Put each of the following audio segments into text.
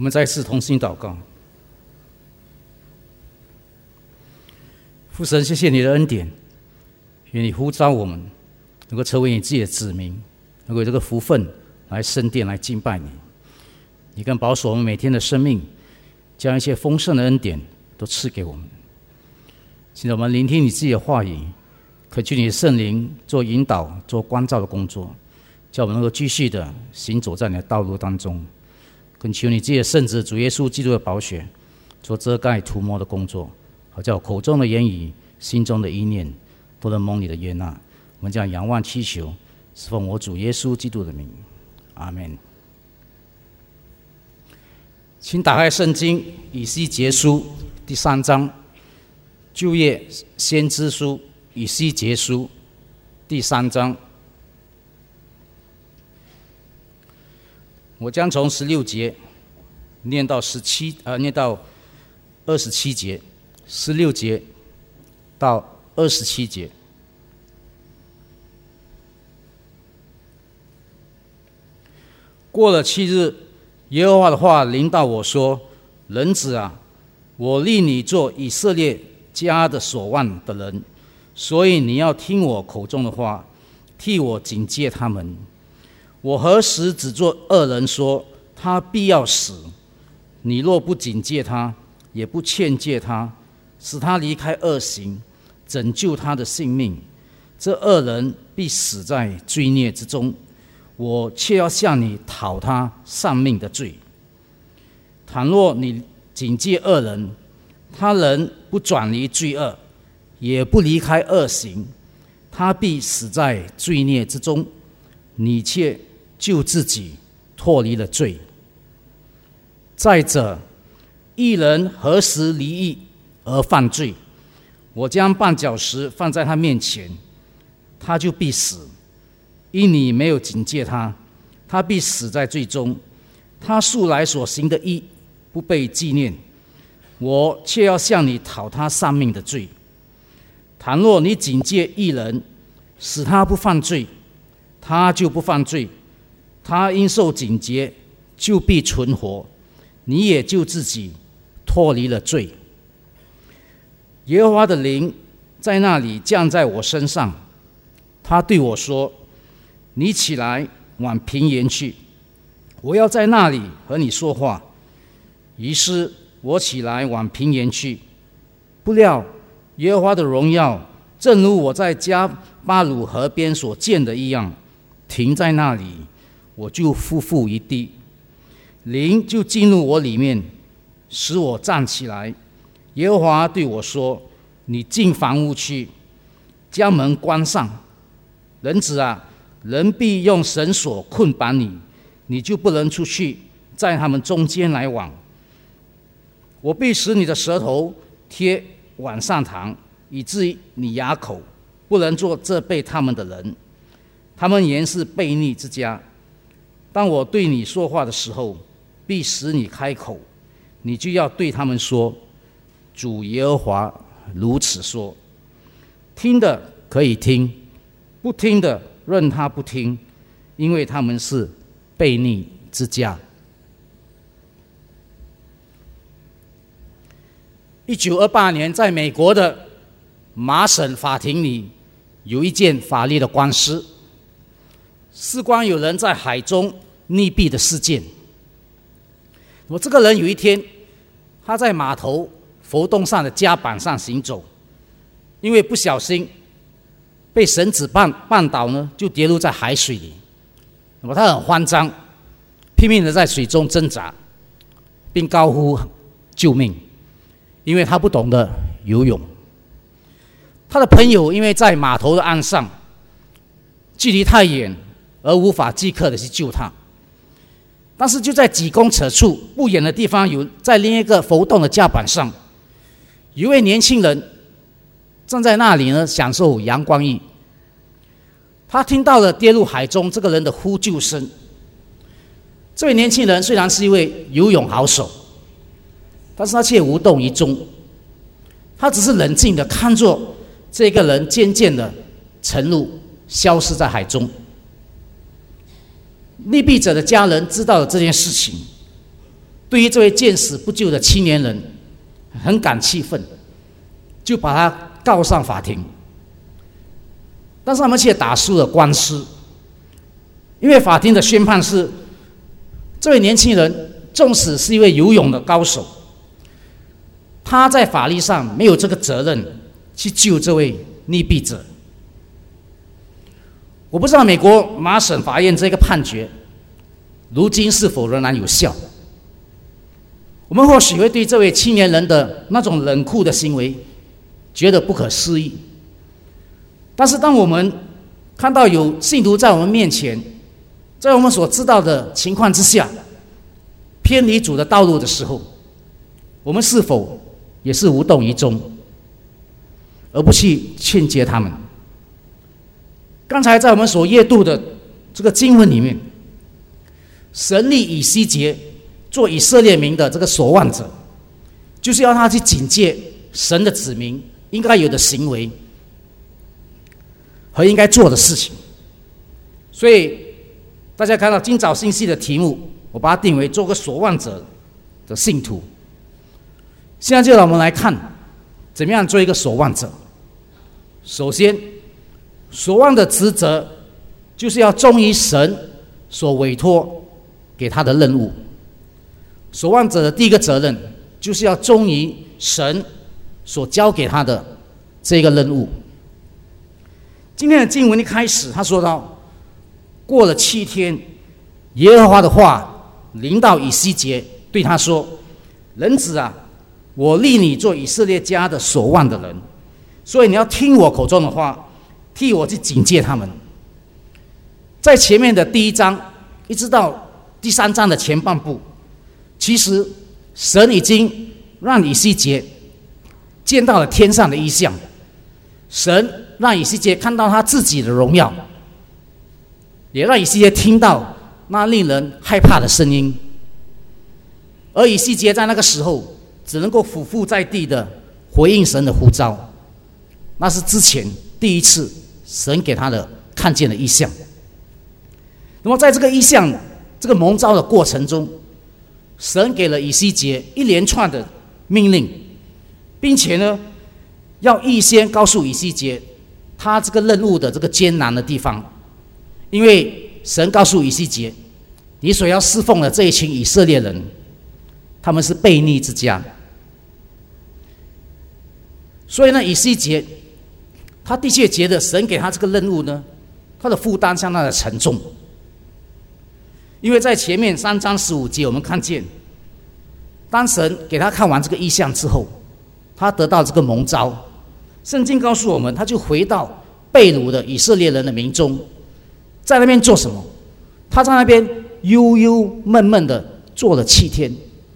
我们再次同心祷告。父神，谢谢你的恩典，愿你呼召我们能够成为你自己的子民，能够有这个福分来圣殿来敬拜你。你更保守我们每天的生命，将一切丰盛的恩典都赐给我们。现在我们聆听你自己的话语，恳求你的圣灵做引导、做关照的工作，叫我们能够继续的行走在你的道路当中。恳求你自己的圣子主耶稣基督的宝血做遮盖涂抹的工作，好叫口中的言语、心中的意念都能蒙你的悦纳。我们将仰望祈求，是奉我主耶稣基督的名，阿们。请打开圣经以西结书第3章，旧约先知书以西结书第3章，我将从16节念到27节，16节到27节。过了7日，耶和华的话临到我说：人子啊，我立你做以色列家的守望的人，所以你要听我口中的话，替我警戒他们。我何时只做恶人说他必要死？你若不警戒他，也不劝诫他，使他离开恶行，拯救他的性命，这恶人必死在罪孽之中。我却要向你讨他丧命的罪。倘若你警戒恶人，他人不转离罪恶，也不离开恶行，他必死在罪孽之中，你却救自己脱离了罪。再者，义人何时离义而犯罪？我将绊脚石放在他面前，他就必死。因你没有警戒他，他必死在罪中。他素来所行的义不被纪念，我却要向你讨他丧命的罪。倘若你警戒义人，使他不犯罪，他就不犯罪。他因受警戒，就必存活，你也就自己脱离了罪。耶和华的灵在那里降在我身上，他对我说：你起来往平原去，我要在那里和你说话。于是我起来往平原去，不料耶和华的荣耀正如我在加巴鲁河边所见的一样，停在那里，我就匍匐一地，灵就进入我里面，使我站起来。耶和华对我说：你进房屋去，将门关上。人子啊，人必用绳索捆绑你，你就不能出去，在他们中间来往。我必使你的舌头贴往上膛，以致于你哑口，不能做责备他们的人。他们原是悖逆之家。当我对你说话的时候，必使你开口，你就要对他们说：主耶和华如此说。听的可以听，不听的任他不听，因为他们是悖逆之家。1928年，在美国的麻省法庭里，有一件法律的官司，事关有人在海中溺毙的事件。那么这个人有一天，他在码头浮动上的甲板上行走，因为不小心被绳子绊倒呢，就跌入在海水里。那么他很慌张，拼命的在水中挣扎，并高呼救命，因为他不懂得游泳。他的朋友因为在码头的岸上，距离太远而无法即刻的去救他。但是就在几公尺处不远的地方，有在另一个浮动的甲板上，有一位年轻人站在那里呢，享受阳光浴。他听到了跌入海中这个人的呼救声。这位年轻人虽然是一位游泳好手，但是他却无动于衷，他只是冷静的看着这个人渐渐的沉入，消失在海中。溺毙者的家人知道了这件事情， 对于这位见死不救的青年人很感气愤，就把他告上法庭。但是他们却打输了官司，因为法庭的宣判是，这位年轻人纵使是一位游泳的高手，他在法律上没有这个责任去救这位溺毙者。我不知道美国麻省法院这个判决如今是否仍然有效。我们或许会对这位青年人的那种冷酷的行为觉得不可思议，但是当我们看到有信徒在我们面前，在我们所知道的情况之下偏离主的道路的时候，我们是否也是无动于衷，而不去劝诫他们？刚才在我们所阅读的这个经文里面，神立以西结做以色列民的这个守望者，就是要他去警戒神的子民应该有的行为和应该做的事情。所以大家看到今早信息的题目，我把它定为做个守望者的信徒。现在就让我们来看怎么样做一个守望者。首先，守望的职责就是要忠于神所委托给他的任务。守望者的第一个责任就是要忠于神所交给他的这个任务。今天的经文一开始，他说到，过了7天，耶和华的话临到以西结，对他说：人子啊，我立你做以色列家的守望的人，所以你要听我口中的话，替我去警戒他们。在前面的第1章一直到第3章的前半部，其实神已经让以西结见到了天上的异象，神让以西结看到他自己的荣耀，也让以西结听到那令人害怕的声音。而以西结在那个时候只能够俯伏在地的回应神的呼召，那是之前第一次神给他的看见的异象。那么在这个异象这个蒙召的过程中，神给了以西结一连串的命令，并且呢要预先告诉以西结他这个任务的这个艰难的地方。因为神告诉以西结，你所要侍奉的这一群以色列人，他们是悖逆之家。所以呢，以西结他的确觉得神给他这个任务呢，他的负担相当的沉重。因为在前面3章15节我们看见，当神给他看完这个异象之后，他得到这个蒙召。圣经告诉我们，他就回到被掳的以色列人的民中，在那边做什么？他在那边忧忧闷闷的做了7天。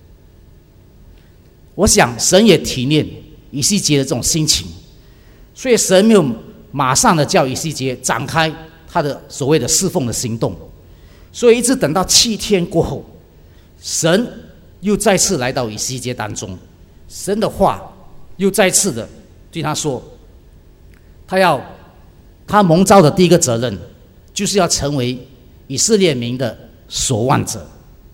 我想神也体谅以西结的这种心情，所以神没有马上的叫以西结展开他的所谓的侍奉的行动，所以一直等到7天过后，神又再次来到以西结当中，神的话又再次的对他说，他蒙召的第一个责任就是要成为以色列民的守望者。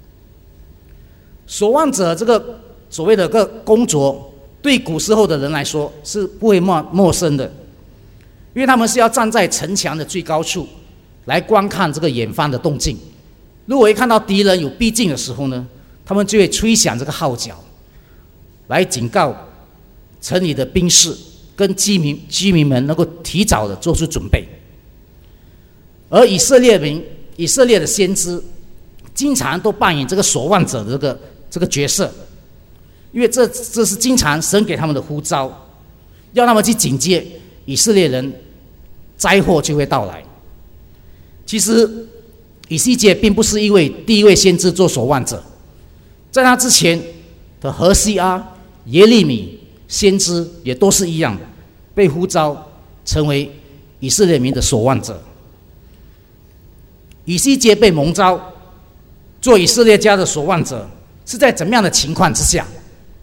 守望者这个所谓的个工作，对古时候的人来说是不会陌生的，因为他们是要站在城墙的最高处来观看这个远方的动静。如果一看到敌人有逼近的时候呢，他们就会吹响这个号角，来警告城里的兵士跟居民们能够提早的做出准备。而以色列的先知经常都扮演这个守望者的这个角色，因为这是经常神给他们的呼召，要他们去警戒以色列人，灾祸就会到来。其实以西结并不是第一位先知做守望者，在他之前的何西阿、耶利米先知也都是一样，被呼召成为以色列民的守望者。以西结被蒙召做以色列家的守望者，是在怎么样的情况之下？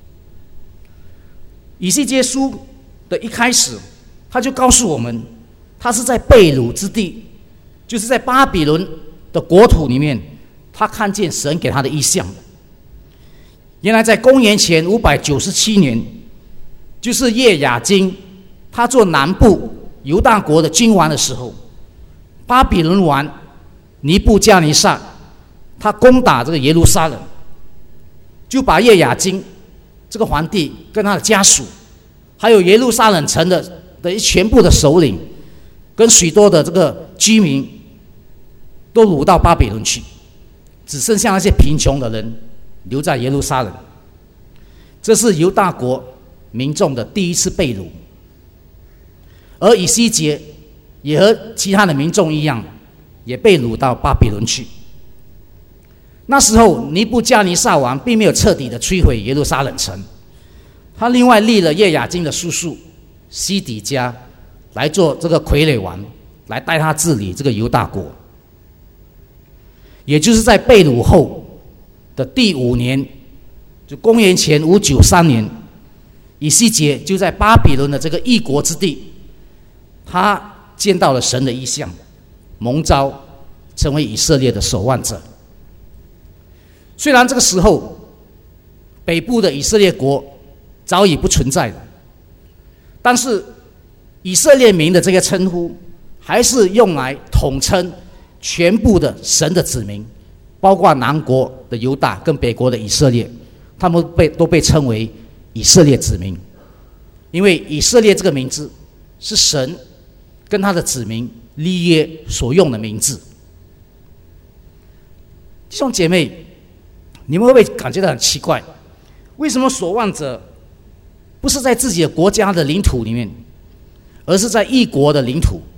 以西结书的一开始，他就告诉我们，他是在被掳之地，就是在巴比伦的国土里面，他看见神给他的异象。 原来在公元前597年，就是叶雅金他做南部犹大国的君王的时候，巴比伦王尼布加尼撒他攻打这个耶路撒冷，就把叶雅金这个皇帝跟他的家属，还有耶路撒冷城的全部的首领，跟许多的这个居民，都掳到巴比伦去，只剩下那些贫穷的人留在耶路撒冷。这是犹大国民众的第一次被掳，而以西结也和其他的民众一样，也被掳到巴比伦去。那时候尼布加尼撒王并没有彻底的摧毁耶路撒冷城，他另外立了叶雅金的叔叔西底家来做这个傀儡王，来带他治理这个犹大国。也就是在被掳后的第5年，就公元前593年，以西结就在巴比伦的这个异国之地，他见到了神的异象，蒙召成为以色列的守望者。虽然这个时候北部的以色列国早已不存在了，但是以色列民的这个称呼还是用来统称全部的神的子民，包括南国的犹大跟北国的以色列，他们都被称为以色列子民。因为以色列这个名字是神跟他的子民立约所用的名字。弟兄姐妹，你们会不会感觉到很奇怪？为什么守望者不是在自己的国家的领土里面，而是在异国的领土？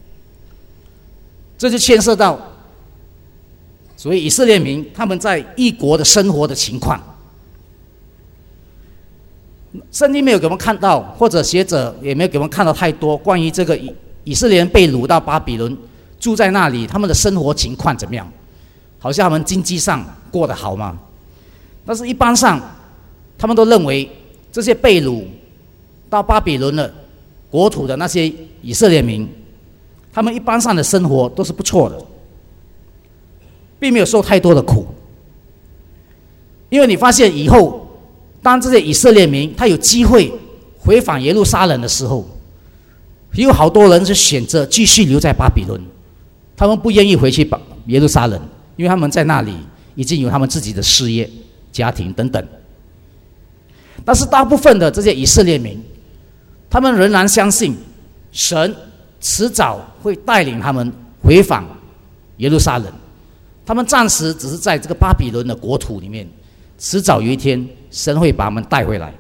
这就牵涉到所谓以色列民他们在异国的生活的情况。圣经没有给我们看到，或者学者也没有给我们看到太多关于这个以色列人被掳到巴比伦，住在那里，他们的生活情况怎么样？好像他们经济上过得好吗？但是一般上，他们都认为这些被掳到巴比伦的国土的那些以色列民，他们一般上的生活都是不错的，并没有受太多的苦。因为你发现以后，当这些以色列民他有机会回返耶路撒冷的时候，有好多人是选择继续留在巴比伦，他们不愿意回去耶路撒冷，因为他们在那里已经有他们自己的事业、家庭等等。但是大部分的这些以色列民，他们仍然相信神迟早会带领他们回返耶路撒冷，他们暂时只是在这个巴比伦的国土里面，迟早有一天神会把他们带回来。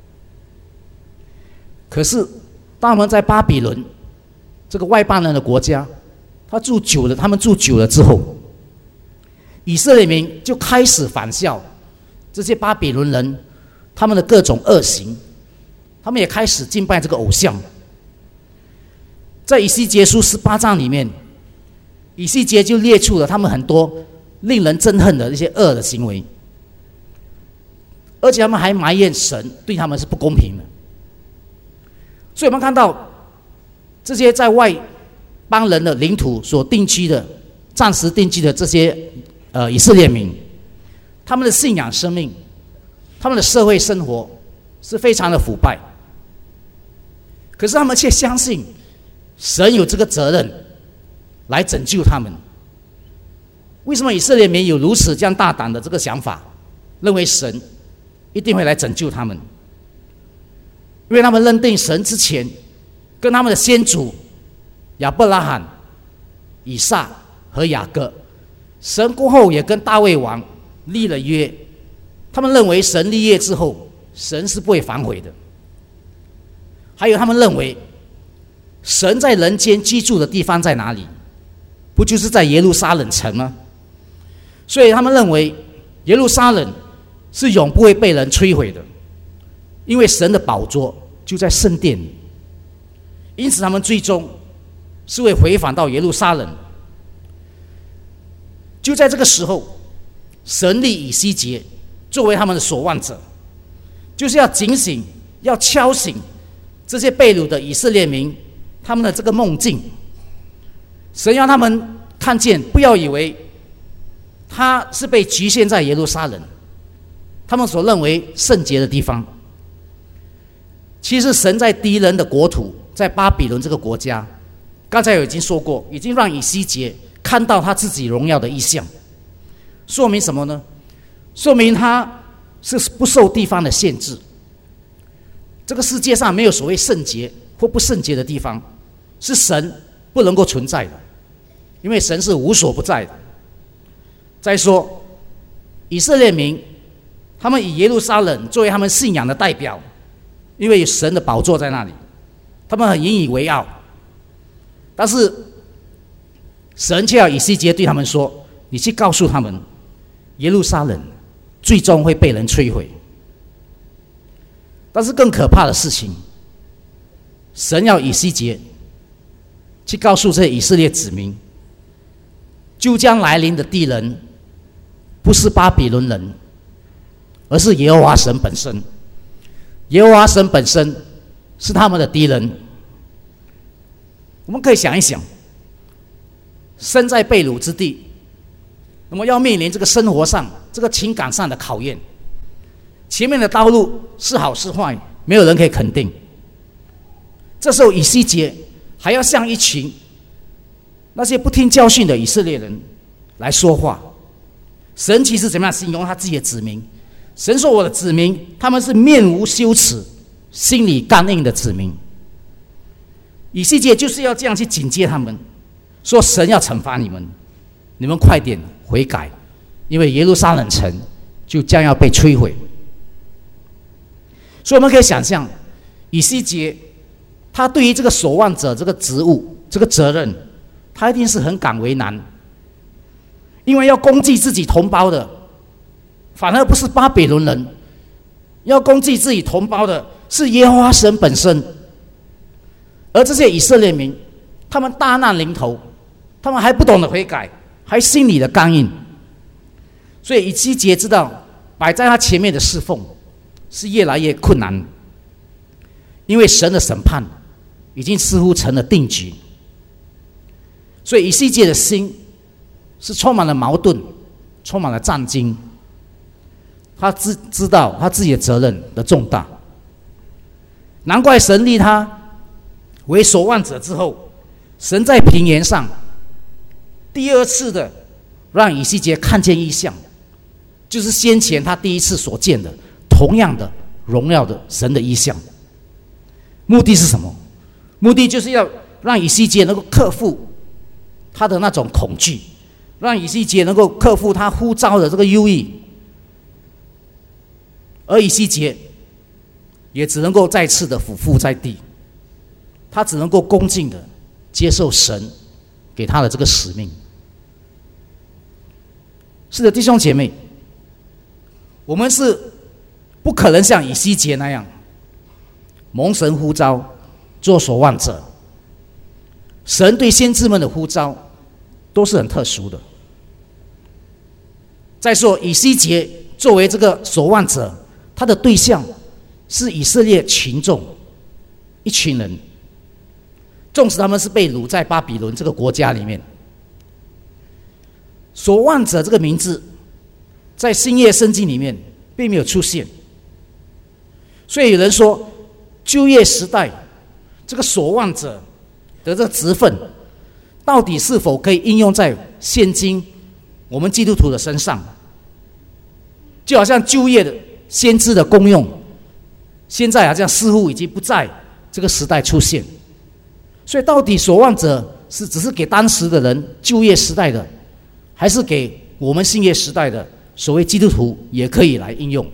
可是当他们在巴比伦这个外邦人的国家，他们住久了之后，以色列民就开始仿效这些巴比伦人他们的各种恶行，他们也开始敬拜这个偶像。在以西结书18章里面，以西结就列出了他们很多令人憎恨的一些恶的行为，而且他们还埋怨神对他们是不公平的。所以我们看到这些在外邦人的领土所定居的、暂时定居的这些以色列民，他们的信仰生命、他们的社会生活是非常的腐败，可是他们却相信神有这个责任来拯救他们。为什么以色列民有如此这样大胆的这个想法，认为神一定会来拯救他们？因为他们认定神之前跟他们的先祖亚伯拉罕、以撒和雅各，神过后也跟大卫王立了约，他们认为神立约之后，神是不会反悔的。还有他们认为神在人间居住的地方在哪里？不就是在耶路撒冷城吗？所以他们认为耶路撒冷是永不会被人摧毁的，因为神的宝座就在圣殿里。因此他们最终是会回返到耶路撒冷。就在这个时候，神立以西结作为他们的守望者，就是要警醒，要敲醒这些被掳的以色列民他们的这个梦境。神让他们看见，不要以为他是被局限在耶路撒冷， 他们所认为圣洁的地方。其实神在敌人的国土，在巴比伦这个国家，刚才已经说过，已经让以西结看到他自己荣耀的异象。说明什么呢？说明他是不受地方的限制。这个世界上没有所谓圣洁或不圣洁的地方，是神不能够存在的，因为神是无所不在的。再说以色列民，他们以耶路撒冷作为他们信仰的代表，因为有神的宝座在那里，他们很引以为傲。但是神却要以西结对他们说，你去告诉他们，耶路撒冷最终会被人摧毁。但是更可怕的事情，神要以西结去告诉这些以色列子民，就将来临的敌人不是巴比伦人，而是耶和华神本身。耶和华神本身是他们的敌人。我们可以想一想，身在被掳之地，那么要面临这个生活上、这个情感上的考验，前面的道路是好是坏，没有人可以肯定。这时候以西结还要向一群那些不听教训的以色列人来说话。神其实怎么样形容他自己的子民？神说，我的子民，他们是面无羞耻、心里刚硬的子民。以西结就是要这样去警戒他们，说神要惩罚你们，你们快点悔改，因为耶路撒冷城就将要被摧毁。所以我们可以想象，以西结他对于这个守望者这个职务、这个责任，他一定是很感为难，因为要攻击自己同胞的，反而不是巴比伦人，要攻击自己同胞的是耶和华神本身。而这些以色列民，他们大难临头，他们还不懂得悔改，还心里的刚硬。所以以西结知道，摆在他前面的侍奉是越来越困难，因为神的审判已经似乎成了定局。所以以西结的心是充满了矛盾，充满了战惊。他知道他自己的责任的重大，难怪神立他为守望者之后，神在平原上第二次的让以西结看见异象，就是先前他第一次所见的同样的荣耀的神的异象。目的是什么？目的就是要让以西结能够克服他的那种恐惧，让以西结能够克服他呼召的这个忧郁。而以西结也只能够再次的俯伏在地，他只能够恭敬的接受神给他的这个使命。是的，弟兄姐妹，我们是不可能像以西结那样蒙神呼召做守望者。神对先知们的呼召都是很特殊的。再说以西结作为这个守望者，他的对象是以色列群众，一群人，纵使他们是被掳在巴比伦这个国家里面。守望者这个名字在新约圣经里面并没有出现，所以有人说旧约时代这个守望者的这个职分到底是否可以应用在现今我们基督徒的身上，就好像旧约的先知的功用现在好像似乎已经不在这个时代出现。所以到底守望者是只是给当时的人旧约时代的，还是给我们新约时代的所谓基督徒也可以来应用？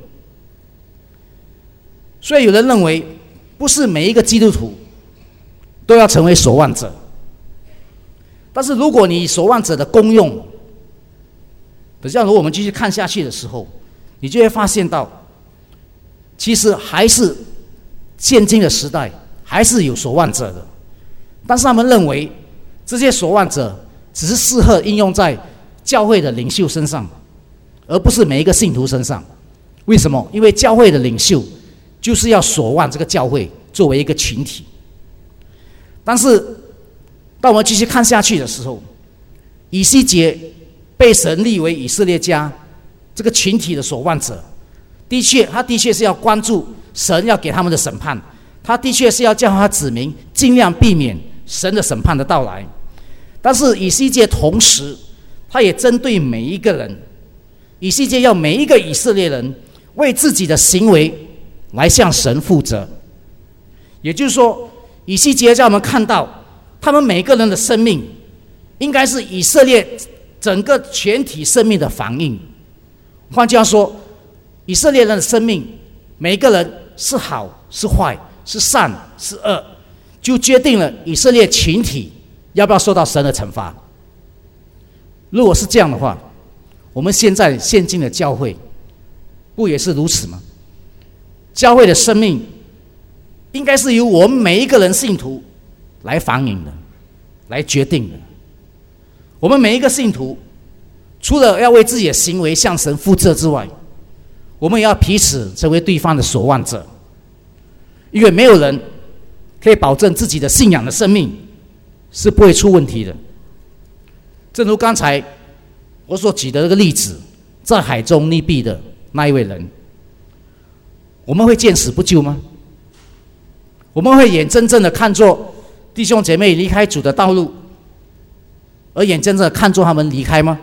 所以有人认为不是每一个基督徒都要成为守望者，但是如果你守望者的功用，等下如果我们继续看下去的时候，你就会发现到其实还是现今的时代还是有守望者的，但是他们认为这些守望者只是适合应用在教会的领袖身上，而不是每一个信徒身上。为什么？因为教会的领袖就是要守望这个教会作为一个群体。但是当我们继续看下去的时候，以西结被神立为以色列家这个群体的守望者， 他的确是要关注神要给他们的审判，他的确是要叫他子民尽量避免神的审判的到来。但是以西结同时，他也针对每一个人，以西结要每一个以色列人为自己的行为来向神负责。也就是说，以西结让我们看到，他们每个人的生命应该是以色列整个全体生命的反应。换句话说，以色列人的生命，每一个人是好是坏，是善是恶，就决定了以色列群体要不要受到神的惩罚。如果是这样的话，我们现今的教会不也是如此吗？教会的生命应该是由我们每一个人信徒来反映的，来决定的。我们每一个信徒除了要为自己的行为向神负责之外，我们也要彼此成为对方的守望者，因为没有人可以保证自己的信仰的生命是不会出问题的。正如刚才我所举的这个例子，在海中溺毙的那一位人，我们会见死不救吗？我们会眼睁睁的看作弟兄姐妹离开主的道路，而眼睁睁的看作他们离开吗？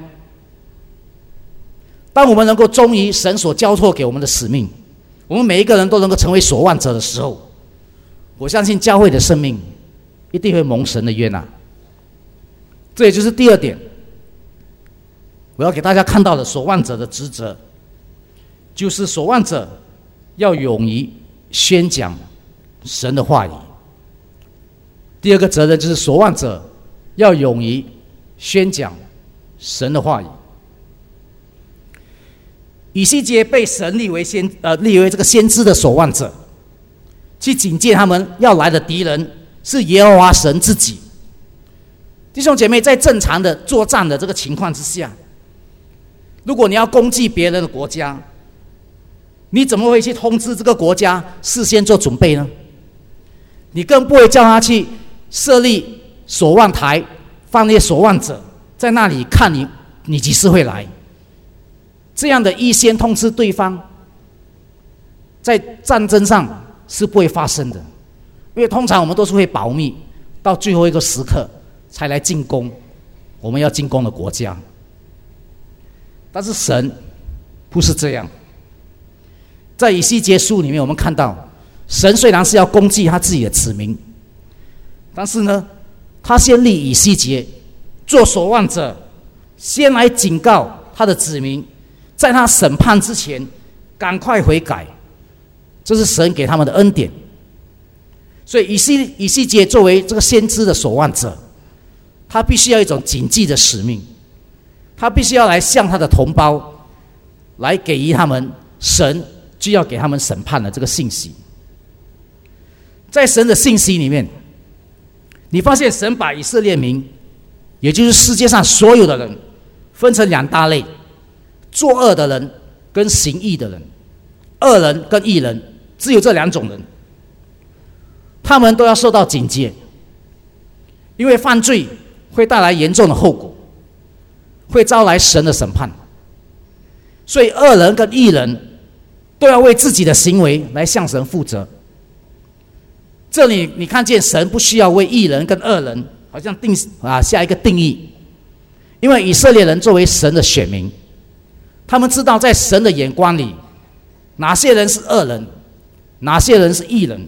当我们能够忠于神所交托给我们的使命，我们每一个人都能够成为守望者的时候，我相信教会的生命一定会蒙神的悦纳。这也就是第二点，我要给大家看到的守望者的职责，就是守望者要勇于宣讲神的话语。第二个责任就是守望者要勇于宣讲神的话语。以西结被神立为这个先知的守望者，去警戒他们要来的敌人是耶和华神自己。弟兄姐妹，在正常的作战的这个情况之下，如果你要攻击别人的国家，你怎么会去通知这个国家事先做准备呢？你更不会叫他去设立守望台，放那些守望者在那里看你几时会来。这样的预先通知对方，在战争上是不会发生的，因为通常我们都是会保密，到最后一个时刻才来进攻我们要进攻的国家。但是神不是这样。在以西结书里面，我们看到神虽然是要攻击他自己的子民，但是呢，他先立以西结做守望者，先来警告他的子民，在他审判之前赶快悔改，这是神给他们的恩典。所以以西结作为这个先知的守望者，他必须要一种谨记的使命，他必须要来向他的同胞来给予他们神就要给他们审判的这个信息。在神的信息里面，你发现神把以色列民，也就是世界上所有的人，分成两大类：作恶的人跟行义的人。恶人跟义人，只有这两种人，他们都要受到警戒，因为犯罪会带来严重的后果，会招来神的审判。所以恶人跟义人都要为自己的行为来向神负责。这里你看见神不需要为义人跟恶人好像下一个定义，因为以色列人作为神的选民，他们知道在神的眼光里，哪些人是恶人，哪些人是义人。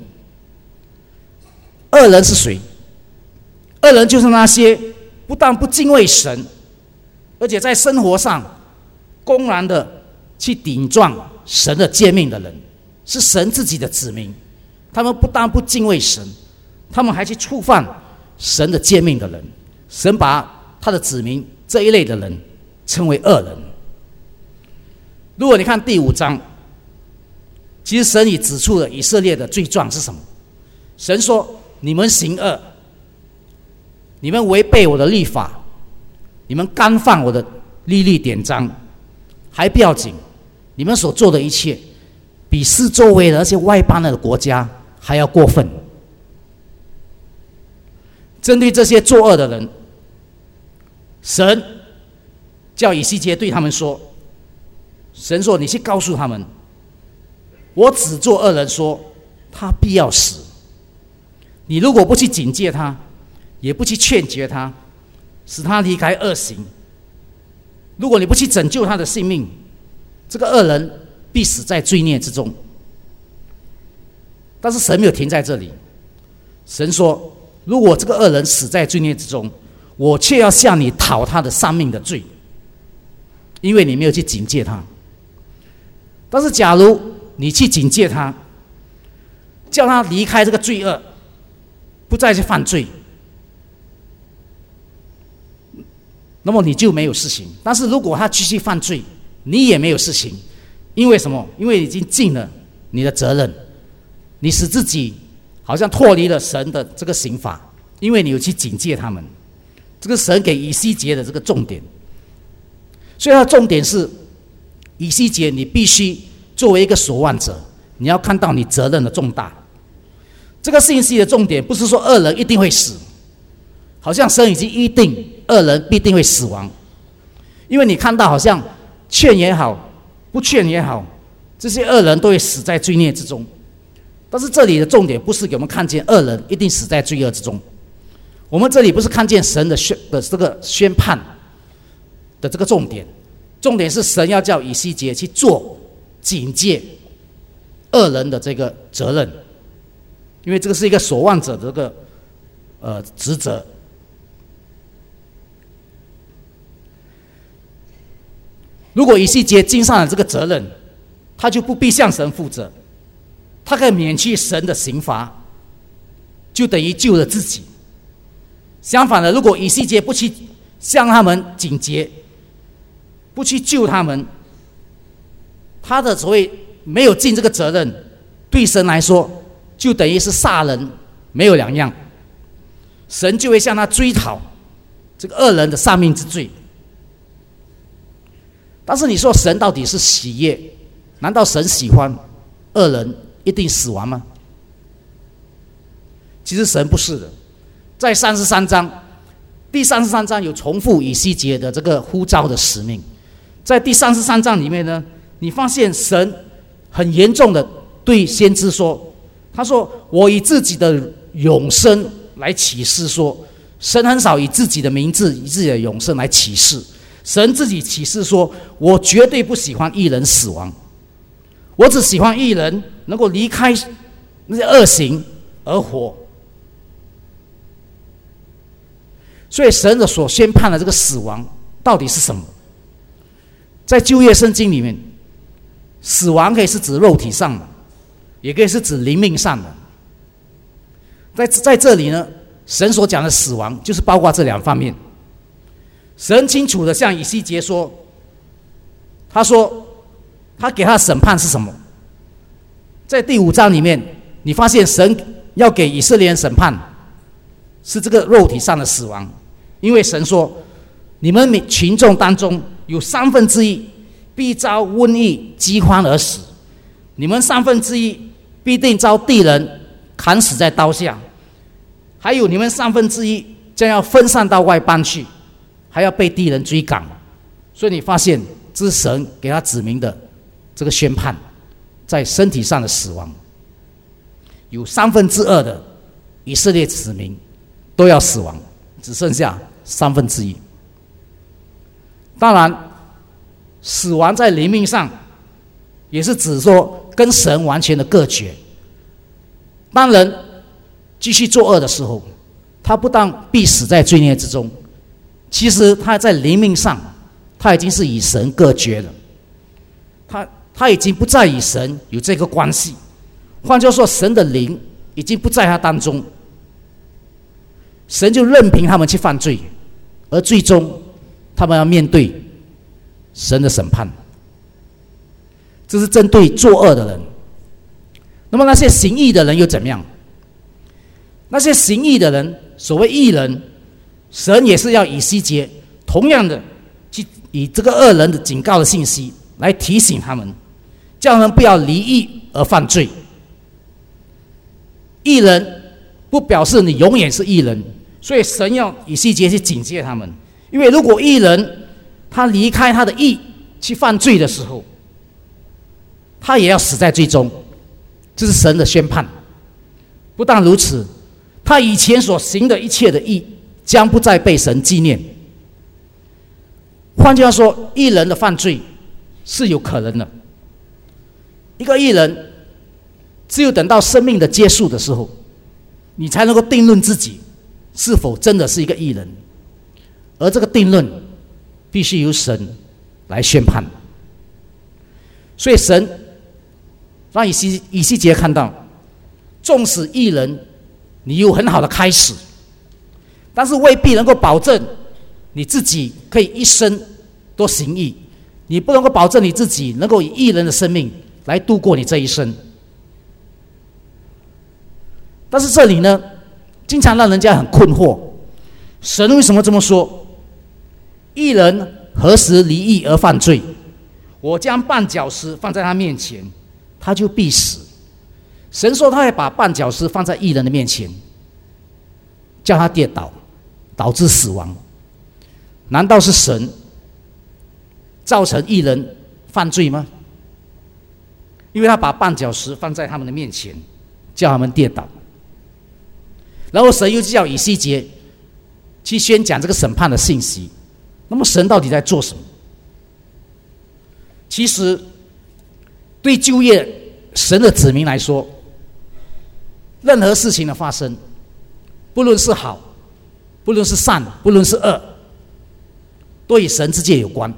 恶人是谁？恶人就是那些不但不敬畏神，而且在生活上公然的去顶撞神的诫命的人，是神自己的子民。他们不但不敬畏神，他们还去触犯神的诫命的人。神把他的子民这一类的人称为恶人。如果你看第5章，其实神已指出了以色列的罪状是什么。神说：你们行恶，你们违背我的律法，你们干犯我的律例典章，还不要紧，你们所做的一切比四周围的那些外邦的国家还要过分。针对这些作恶的人，神叫以西结对他们说，神说：你去告诉他们， 我只做恶人说，他必要死。你如果不去警戒他，也不去劝诫他，使他离开恶行，如果你不去拯救他的性命，这个恶人必死在罪孽之中。但是神没有停在这里，神说，如果这个恶人死在罪孽之中，我却要向你讨他的丧命的罪，因为你没有去警戒他。但是假如你去警戒他，叫他离开这个罪恶，不再去犯罪，那么你就没有事情。但是如果他继续犯罪，你也没有事情。因为什么？因为已经尽了你的责任，你使自己好像脱离了神的这个刑罚，因为你有去警戒他们。这个神给以西结的这个重点，所以它的重点是，以西结你必须作为一个守望者，你要看到你责任的重大。这个信息的重点不是说恶人一定会死，好像神已经预定恶人必定会死亡，因为你看到好像劝也好，不劝也好，这些恶人都会死在罪孽之中。但是这里的重点不是给我们看见恶人一定死在罪恶之中，我们这里不是看见神的这个宣判的这个重点，重点是神要叫以西结去做警戒恶人的这个责任，因为这个是一个守望者的这个职责。如果以西结尽上了这个责任，他就不必向神负责，他可以免去神的刑罚，就等于救了自己。相反的，如果以西结不去向他们警戒，不去救他们，他的所谓没有尽这个责任，对神来说就等于是杀人，没有两样。神就会向他追讨这个恶人的丧命之罪。但是你说神到底是喜悦？难道神喜欢恶人一定死亡吗？其实神不是的。在33章，第33章有重复以西结的这个呼召的使命。在第33章里面呢，你发现神很严重的对先知说，他说，我以自己的永生来启示说，神很少以自己的名字以自己的永生来启示。神自己启示说，我绝对不喜欢义人死亡，我只喜欢义人能够离开那些恶行而活。所以神的所宣判的这个死亡到底是什么？在旧约圣经里面，死亡可以是指肉体上的，也可以是指灵命上的。在这里呢，神所讲的死亡就是包括这两方面。神清楚的向以西结说，他说他给他的审判是什么？在第5章里面，你发现神要给以色列人审判是这个肉体上的死亡，因为神说，你们群众当中有1/3必遭瘟疫饥荒而死，你们1/3必定遭地人砍死在刀下，还有你们1/3将要分散到外邦去，还要被地人追赶。所以你发现这是神给他指明的这个宣判，在身体上的死亡，有2/3的以色列子民都要死亡，只剩下1/3。当然，死亡在灵命上也是指说跟神完全的隔绝。当人继续作恶的时候，他不但必死在罪孽之中，其实他在灵命上他已经是与神隔绝了，他已经不再与神有这个关系。换句话说，神的灵已经不在他当中，神就任凭他们去犯罪，而最终他们要面对神的审判。这是针对作恶的人。那么那些行义的人又怎么样？那些行义的人，所谓义人，神也是要以西结同样的去以这个恶人的警告的信息来提醒他们，叫他们不要离义而犯罪。义人不表示你永远是义人，所以神要以西结去警戒他们。因为如果义人他离开他的义去犯罪的时候，他也要死在罪中。 这是神的宣判。不但如此，他以前所行的一切的义，将不再被神纪念。换句话说，义人的犯罪是有可能的。一个义人，只有等到生命的结束的时候，你才能够定论自己是否真的是一个义人，而这个定论必须由神来宣判。所以神让以西结看到，纵使义人你有很好的开始，但是未必能够保证你自己可以一生都行义，你不能够保证你自己能够以义人的生命来度过你这一生。但是这里呢，经常让人家很困惑，神为什么这么说？义人何时离义而犯罪？我将绊脚石放在他面前，他就必死。神说他会把绊脚石放在义人的面前，叫他跌倒，导致死亡。难道是神造成义人犯罪吗？因为他把绊脚石放在他们的面前，叫他们跌倒。然后神又叫以西结去宣讲这个审判的信息。那么神到底在做什么？其实对旧约神的子民来说，任何事情的发生，不论是好，不论是善，不论是恶，都与神之间有关。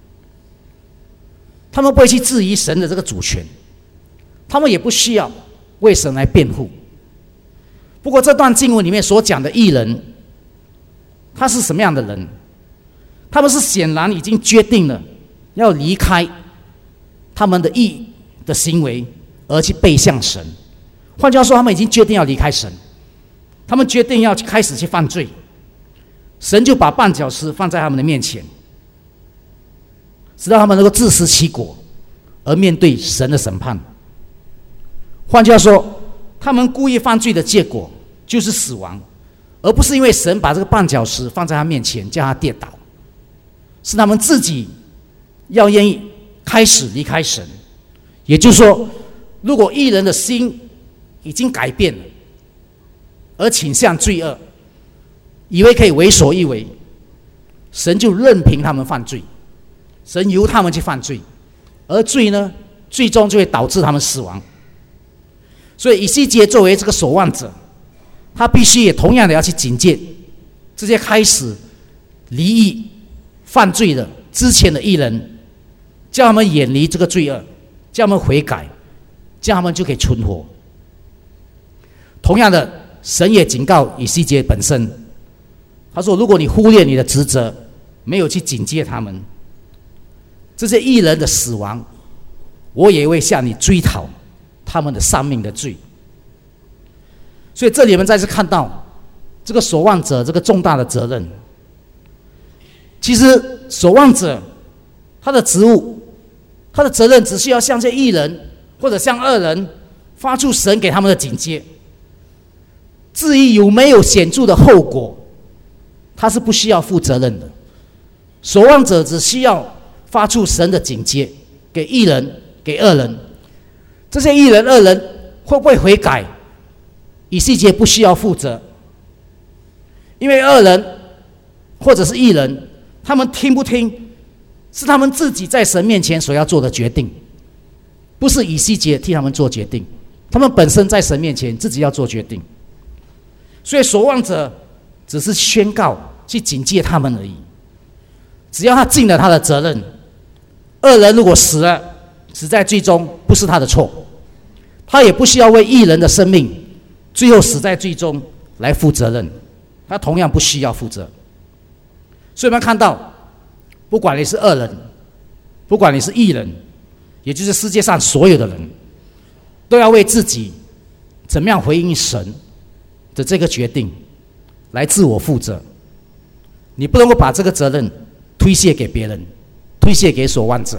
他们不会去质疑神的这个主权，他们也不需要为神来辩护。不过这段经文里面所讲的义人，他是什么样的人？他们是显然已经决定了要离开他们的义的行为，而去背向神。换句话说，他们已经决定要离开神，他们决定要开始去犯罪。神就把绊脚石放在他们的面前，直到他们能够自食其果，而面对神的审判。换句话说，他们故意犯罪的结果就是死亡，而不是因为神把这个绊脚石放在他面前叫他跌倒，是他们自己要愿意开始离开神。也就是说，如果义人的心已经改变了，而倾向罪恶，以为可以为所欲为，神就任凭他们犯罪，神由他们去犯罪，而罪呢，最终就会导致他们死亡。所以以西结作为这个守望者，他必须也同样的要去警戒这些开始离义犯罪的之前的义人，叫他们远离这个罪恶，叫他们悔改，叫他们就可以存活。同样的，神也警告以西结本身，他说如果你忽略你的职责，没有去警戒他们，这些义人的死亡，我也会向你追讨他们的丧命的罪。所以这里我们再次看到这个守望者这个重大的责任。其实守望者他的职务，他的责任只需要向这义人或者向恶人发出神给他们的警戒，至于有没有显著的后果，他是不需要负责任的。守望者只需要发出神的警戒给义人给恶人，这些义人恶人会不会悔改，以西结不需要负责。因为恶人或者是义人，他们听不听是他们自己在神面前所要做的决定，不是以西结替他们做决定，他们本身在神面前自己要做决定。所以守望者只是宣告去警戒他们而已，只要他尽了他的责任。恶人如果死了，死在罪中，不是他的错，他也不需要为义人的生命最后死在罪中来负责任，他同样不需要负责。所以我们看到，不管你是恶人，不管你是义人，也就是世界上所有的人，都要为自己怎么样回应神的这个决定来自我负责。你不能够把这个责任推卸给别人，推卸给守望者。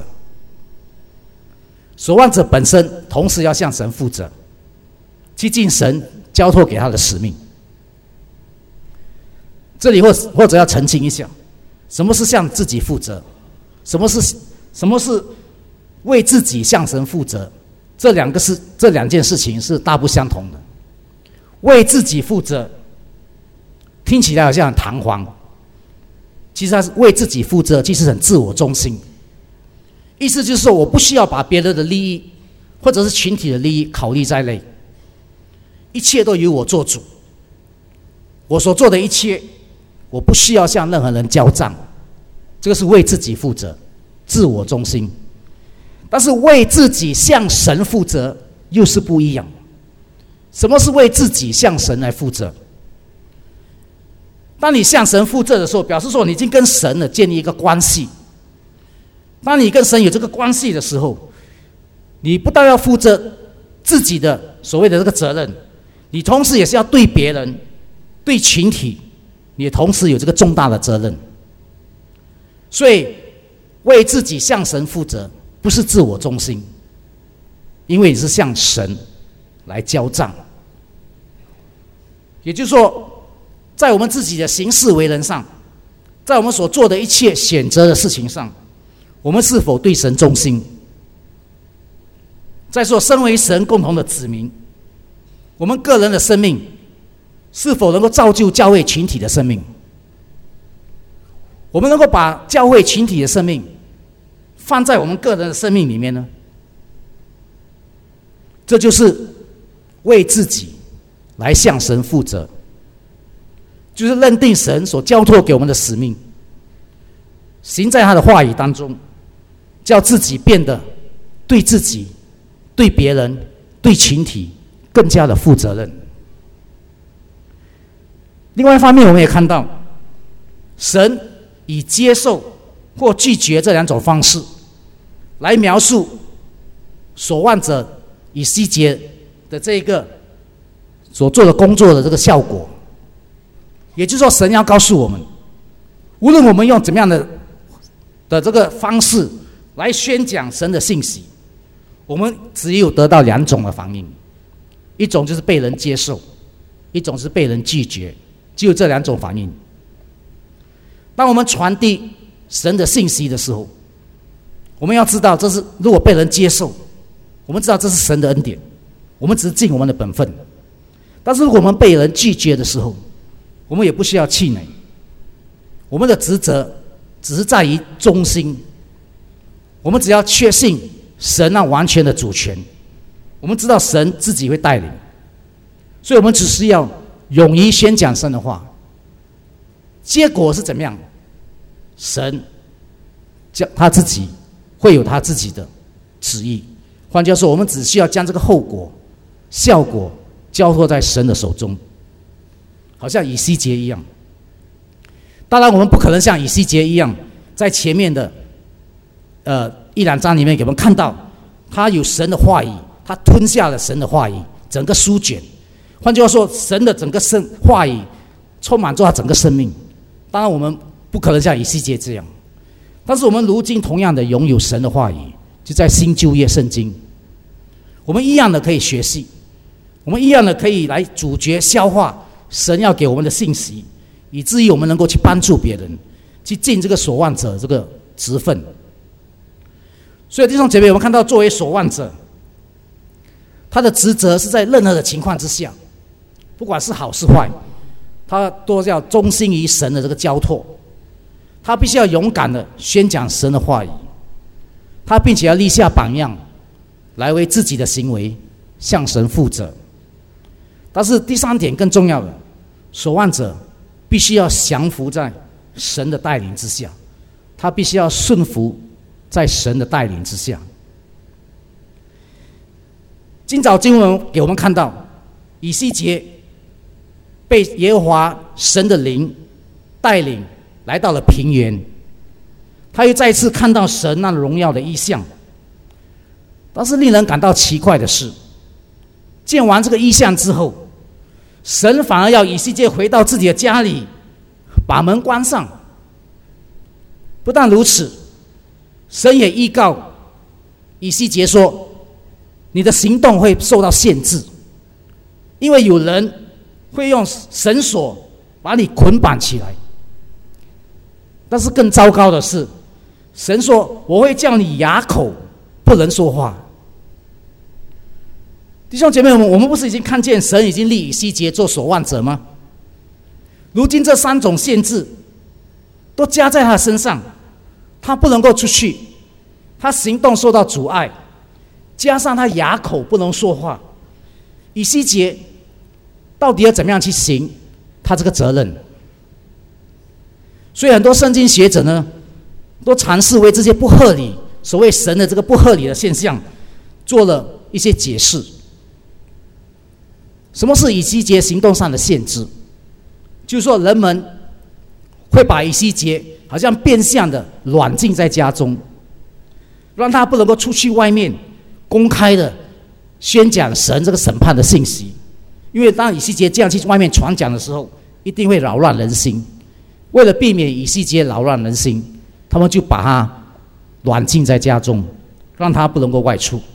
守望者本身同时要向神负责，去尽神交托给他的使命。这里或者要澄清一下，什么是向自己负责，什么是为自己向神负责， 这两件事情是大不相同的。为自己负责，听起来好像很堂皇，其实他是为自己负责，其实很自我中心。意思就是说，我不需要把别人的利益或者是群体的利益考虑在内，一切都由我做主。我所做的一切，我不需要向任何人交账。这个是为自己负责，自我中心。但是为自己向神负责又是不一样。什么是为自己向神来负责？当你向神负责的时候，表示说你已经跟神了建立一个关系。当你跟神有这个关系的时候，你不但要负责自己的所谓的这个责任，你同时也是要对别人、对群体，你也同时有这个重大的责任。所以为自己向神负责，不是自我中心，因为你是向神来交账。也就是说，在我们自己的行事为人上，在我们所做的一切选择的事情上，我们是否对神忠心？再说，身为神共同的子民，我们个人的生命是否能够造就教会群体的生命？我们能够把教会群体的生命放在我们个人的生命里面呢？这就是为自己来向神负责，就是认定神所交托给我们的使命，行在他的话语当中，叫自己变得对自己、对别人、对群体更加的负责任。另外一方面，我们也看到，神以接受或拒绝这两种方式来描述守望者以西结的这个所做的工作的这个效果。也就是说，神要告诉我们，无论我们用怎么样的这个方式来宣讲神的信息，我们只有得到两种的反应，一种就是被人接受，一种是被人拒绝，只有这两种反应。当我们传递神的信息的时候，我们要知道，这是如果被人接受，我们知道这是神的恩典，我们只是尽我们的本分。但是如果我们被人拒绝的时候，我们也不需要气馁，我们的职责只是在于忠心。我们只要确信神那完全的主权，我们知道神自己会带领，所以我们只是要勇于宣讲神的话。结果是怎么样？神他自己会有他自己的旨意。换句话说，我们只需要将这个后果、效果交托在神的手中，好像以西结一样。当然，我们不可能像以西结一样，在前面的一两章里面给我们看到，他有神的话语，他吞下了神的话语，整个书卷。换句话说，神的整个话语充满着他整个生命。当然，我们不可能像以西结这样，但是我们如今同样的拥有神的话语，就在新旧约圣经，我们一样的可以学习，我们一样的可以来咀嚼消化神要给我们的信息，以至于我们能够去帮助别人，去尽这个守望者这个职分。所以弟兄姐妹，我们看到作为守望者，他的职责是在任何的情况之下，不管是好是坏，他都要忠心于神的这个交托。他必须要勇敢的宣讲神的话语，他并且要立下榜样，来为自己的行为向神负责。但是第三点更重要的，守望者必须要降服在神的带领之下，他必须要顺服在神的带领之下。今早经文给我们看到，以西结被耶和华神的灵带领来到了平原，他又再次看到神那荣耀的异象。但是令人感到奇怪的是，见完这个异象之后，神反而要以西结回到自己的家里，把门关上。不但如此，神也预告以西结说，你的行动会受到限制，因为有人会用绳索把你捆绑起来。但是更糟糕的是，神说，我会叫你哑口不能说话。 弟兄姐妹们，我们不是已经看见神已经立以西结做守望者吗？如今这3种限制都加在他身上，他不能够出去，他行动受到阻碍，加上他哑口不能说话，以西结到底要怎么样去行他这个责任？所以很多圣经学者呢，都尝试为这些不合理，所谓神的这个不合理的现象，做了一些解释。什么是以西结行动上的限制？就是说，人们会把以西结好像变相的软禁在家中，让他不能够出去外面公开的宣讲神这个审判的信息。因为当以西结这样去外面传讲的时候，一定会扰乱人心。为了避免以西结扰乱人心，他们就把他软禁在家中，让他不能够外出。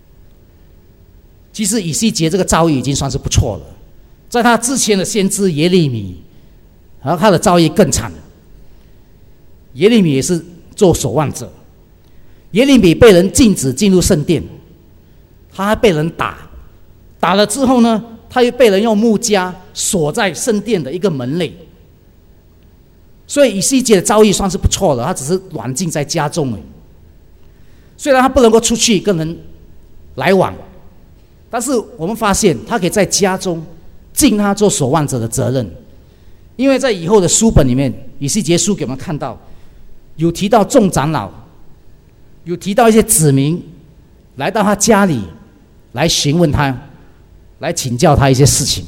其实以西结这个遭遇已经算是不错了，在他之前的先知耶利米，然后他的遭遇更惨。耶利米也是做守望者，耶利米被人禁止进入圣殿，他还被人打了之后呢，他又被人用木枷锁在圣殿的一个门内。所以以西结的遭遇算是不错的，他只是软禁在家中而已。虽然他不能够出去跟人来往，但是我们发现他可以在家中尽他做守望者的责任。因为在以后的书本里面，以西结书给我们看到，有提到众长老，有提到一些子民来到他家里来询问他，来请教他一些事情。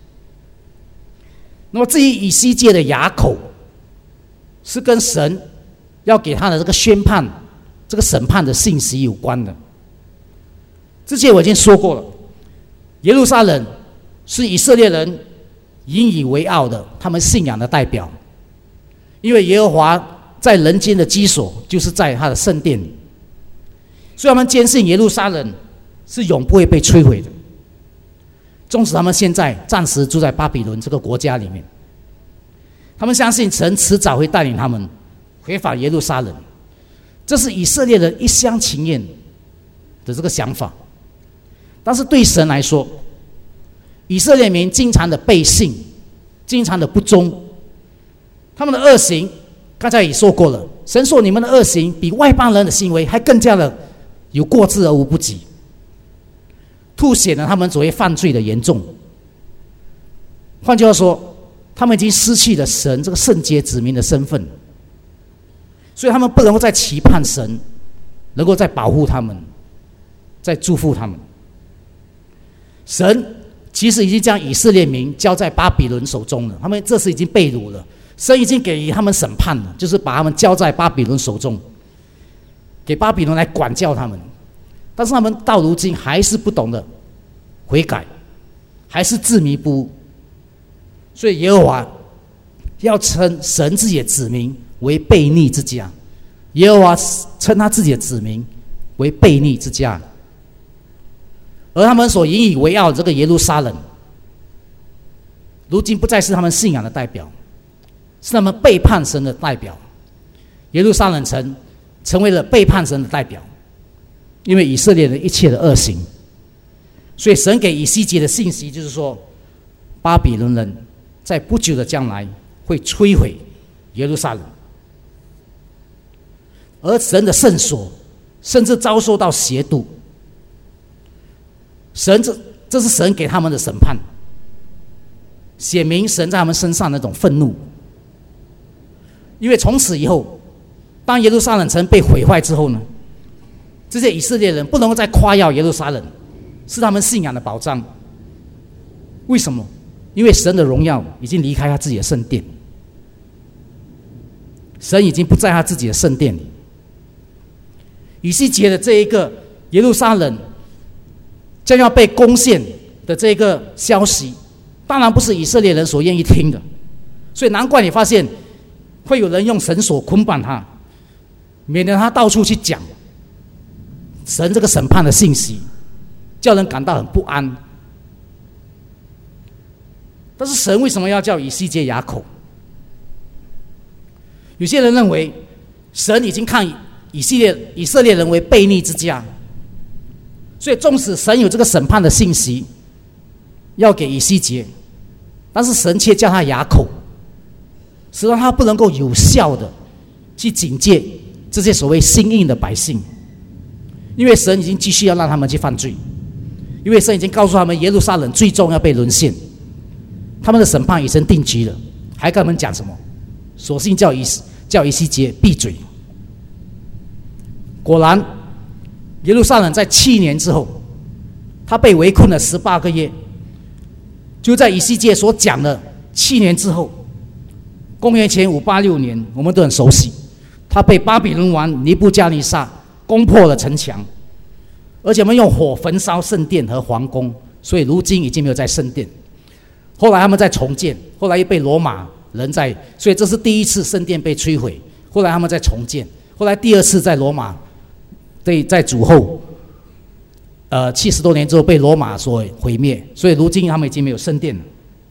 那么至于以西结的哑口，是跟神要给他的这个宣判、这个审判的信息有关的。之前我已经说过了，耶路撒冷是以色列人引以为傲的他们信仰的代表，因为耶和华在人间的基所就是在他的圣殿里，所以他们坚信耶路撒冷是永不会被摧毁的。纵使他们现在暂时住在巴比伦这个国家里面，他们相信神迟早会带领他们回返耶路撒冷，这是以色列人一厢情愿的这个想法。但是对神来说，以色列民经常的背信，经常的不忠，他们的恶行刚才也说过了，神说你们的恶行比外邦人的行为还更加的有过之而无不及，凸显了他们所谓犯罪的严重。换句话说，他们已经失去了神这个圣洁子民的身份，所以他们不能够再期盼神能够再保护他们，再祝福他们。神其实已经将以色列民交在巴比伦手中了，他们这次已经被掳了，神已经给予他们审判了，就是把他们交在巴比伦手中，给巴比伦来管教他们。但是他们到如今还是不懂得悔改，还是自迷不悟。所以耶和华要称神自己的子民为悖逆之家，耶和华称他自己的子民为悖逆之家。而他们所引以为傲的这个耶路撒冷，如今不再是他们信仰的代表，是他们背叛神的代表。耶路撒冷城成为了背叛神的代表，因为以色列的一切的恶行。所以神给以西结的信息就是说，巴比伦人在不久的将来会摧毁耶路撒冷，而神的圣所甚至遭受到亵渎。神这是神给他们的审判，显明神在他们身上那种愤怒。因为从此以后，当耶路撒冷城被毁坏之后呢，这些以色列人不能够再夸耀耶路撒冷是他们信仰的保障。为什么？因为神的荣耀已经离开他自己的圣殿，神已经不在他自己的圣殿里。以西结的这一个耶路撒冷将要被攻陷的这个消息，当然不是以色列人所愿意听的，所以难怪你发现会有人用绳索捆绑他，免得他到处去讲神这个审判的信息，叫人感到很不安。但是神为什么要叫以西结哑口？有些人认为神已经看以色列人为悖逆之家， 所以纵使神有这个审判的信息要给以西结，但是神却叫他哑口，使得他不能够有效的去警戒这些所谓心硬的百姓，因为神已经继续要让他们去犯罪，因为神已经告诉他们耶路撒冷最终要被沦陷，他们的审判已经定局了，还跟他们讲什么？索性叫以西结闭嘴。果然，耶路撒冷在7年之后，他被围困了18个月。就在以西结所讲的7年之后，公元前586年，我们都很熟悉，他被巴比伦王尼布加尼撒攻破了城墙，而且我们用火焚烧圣殿和皇宫，所以如今已经没有在圣殿。后来他们在重建，后来又被罗马人在，所以这是第一次圣殿被摧毁。后来他们在重建，后来第二次在罗马，在主后70多年之后被罗马所毁灭，所以如今他们已经没有圣殿了。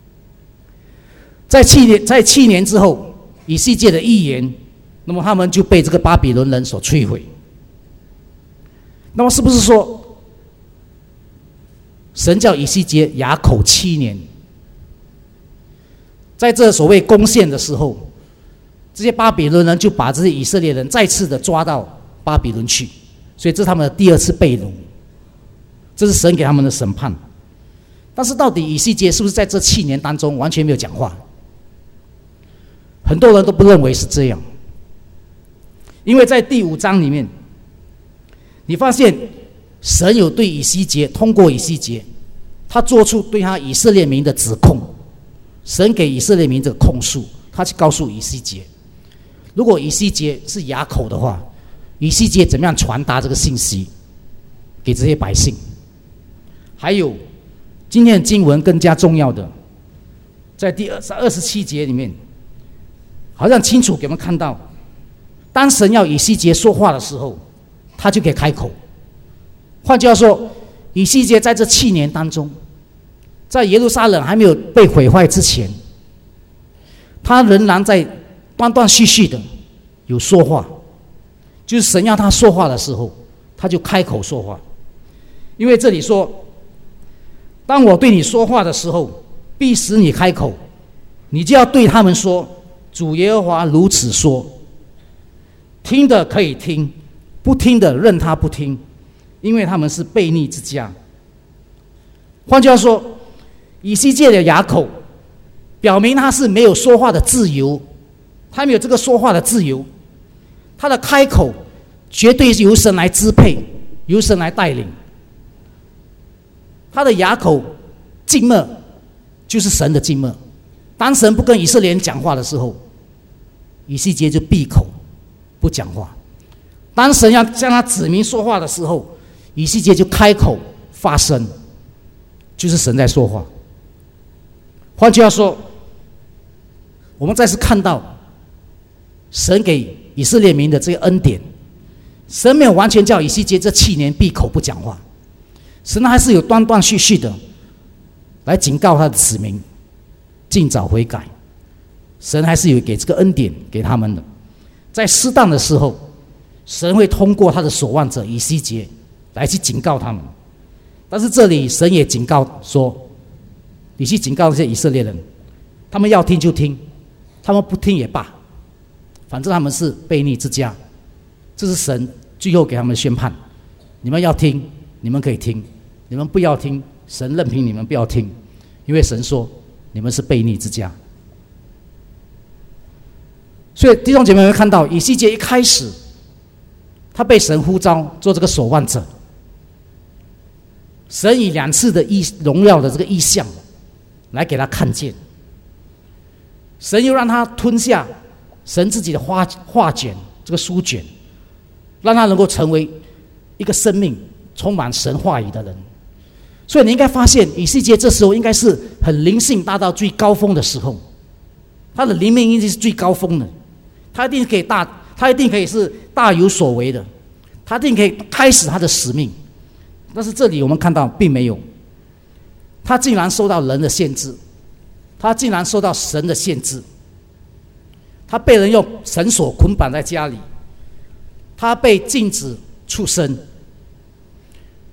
在7年之后，以西结的预言，那么他们就被这个巴比伦人所摧毁。那么是不是说，神叫以西结哑口7年？在这所谓攻陷的时候，这些巴比伦人就把这些以色列人再次的抓到巴比伦去，所以这是他们的第二次被掳，这是神给他们的审判。但是到底以西结是不是在这7年当中完全没有讲话？很多人都不认为是这样，因为在第5章里面，你发现神有对以西结，通过以西结，他做出对他以色列民的指控。神给以色列民这个控诉，他去告诉以西结，如果以西结是哑口的话，以西结怎么样传达这个信息给这些百姓？还有今天的经文更加重要的，在第27节里面，好像清楚给我们看到，当神要以西结说话的时候，他就可以开口。换句话说，以西结在这7年当中，在耶路撒冷还没有被毁坏之前，他仍然在断断续续的有说话，就是神要他说话的时候，他就开口说话。因为这里说，当我对你说话的时候，必使你开口，你就要对他们说，主耶和华如此说。听的可以听，不听的任他不听，因为他们是悖逆之家。换句话说，以西结的哑口，表明他是没有说话的自由，他没有这个说话的自由，他的开口绝对是由神来支配，由神来带领。他的哑口静默，就是神的静默。当神不跟以色列人讲话的时候，以西结就闭口不讲话；当神要向他指明说话的时候，以西结就开口发声，就是神在说话。换句话说，我们再次看到神给以色列民的这个恩典，神没有完全叫以西结这7年闭口不讲话，神还是有断断续续的来警告他的子民尽早悔改。神还是有给这个恩典给他们的，在适当的时候，神会通过他的守望者以西结来去警告他们。但是这里神也警告说，你去警告这些以色列人，他们要听就听，他们不听也罢，反正他们是悖逆之家。这是神最后给他们的宣判，你们要听你们可以听，你们不要听，神任凭你们不要听，因为神说你们是悖逆之家。所以弟兄姐妹会看到，以西结一开始他被神呼召做这个守望者，神以2次的荣耀的这个异象来给他看见，神又让他吞下神自己的话卷，这个书卷，让他能够成为一个生命充满神话语的人。所以你应该发现，以西结这时候应该是很灵性达到最高峰的时候，他的灵命应该是最高峰的，他一定可以是大有所为的，他一定可以开始他的使命。但是这里我们看到并没有，他竟然受到人的限制，他竟然受到神的限制，他被人用绳索捆绑在家里，他被禁止出声。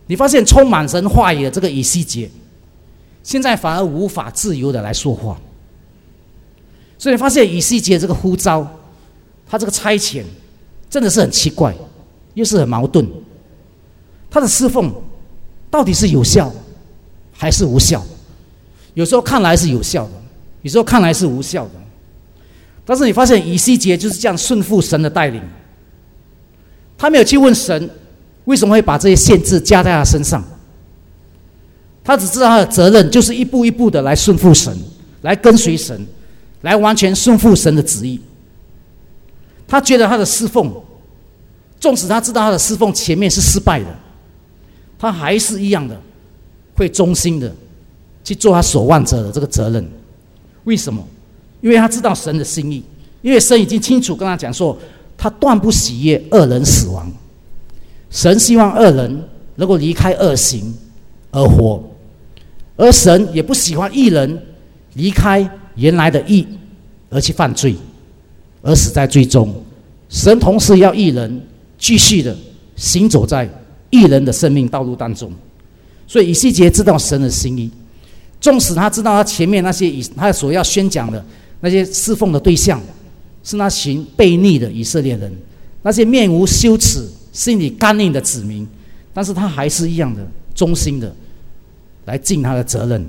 你发现充满神话语的这个以西结，现在反而无法自由的来说话。所以你发现以西结这个呼召，他这个差遣，真的是很奇怪，又是很矛盾。他的侍奉到底是有效还是无效？有时候看来是有效的，有时候看来是无效的。但是你发现以西结就是这样顺服神的带领，他没有去问神为什么会把这些限制加在他身上，他只知道他的责任就是一步一步的来顺服神，来跟随神，来完全顺服神的旨意。他觉得他的侍奉，纵使他知道他的侍奉前面是失败的，他还是一样的会忠心的去做他守望者的这个责任。为什么？因为他知道神的心意，因为神已经清楚跟他讲说，他断不喜悦恶人死亡。神希望恶人能够离开恶行而活，而神也不喜欢义人离开原来的义而去犯罪，而死在罪中。神同时要义人继续的行走在义人的生命道路当中。所以以西结知道神的心意，纵使他知道他前面那些他所要宣讲的那些侍奉的对象是那群悖逆的以色列人，那些面无羞耻心里刚硬的子民，但是他还是一样的忠心的来尽他的责任。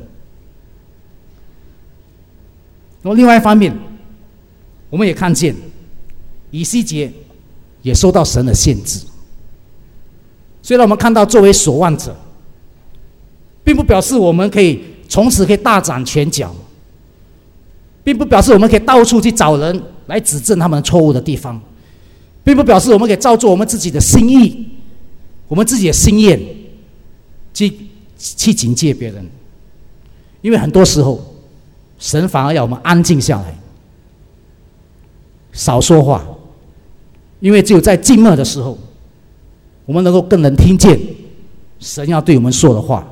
然后另外一方面，我们也看见以西结也受到神的限制。虽然我们看到作为守望者，并不表示我们可以从此可以大展拳脚，并不表示我们可以到处去找人来指正他们错误的地方，并不表示我们可以照做我们自己的心意，我们自己的心愿去警戒别人。因为很多时候神反而要我们安静下来，少说话，因为只有在静默的时候，我们能够更能听见神要对我们说的话。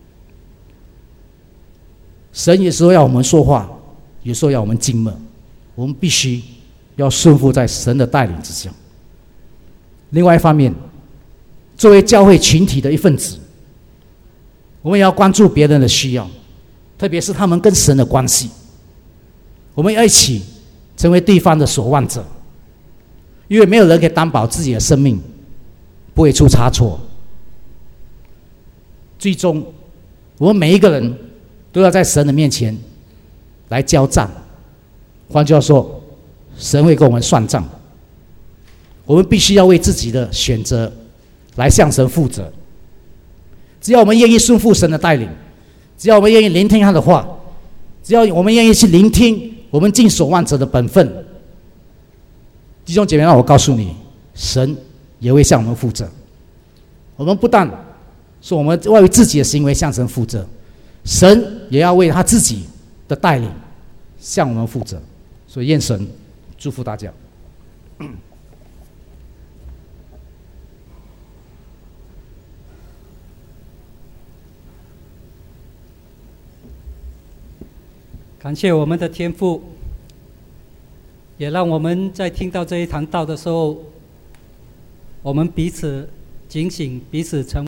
神有时候要我们说话，有时候要我们静默，我们必须要顺服在神的带领之下。另外一方面，作为教会群体的一份子，我们也要关注别人的需要，特别是他们跟神的关系。我们要一起成为对方的守望者，因为没有人可以担保自己的生命不会出差错。最终，我们每一个人都要在神的面前来交账。换句话说，神会跟我们算账。我们必须要为自己的选择来向神负责。只要我们愿意顺服神的带领，只要我们愿意聆听他的话，只要我们愿意去聆听我们尽守望者的本分，弟兄姐妹，让我告诉你，神也会向我们负责。我们不但说我们为自己的行为向神负责，神也要为他自己的带领向我们负责。所以愿神祝福大家。 感谢我们的天父，也让我们在听到这一堂道的时候，我们彼此警醒，彼此成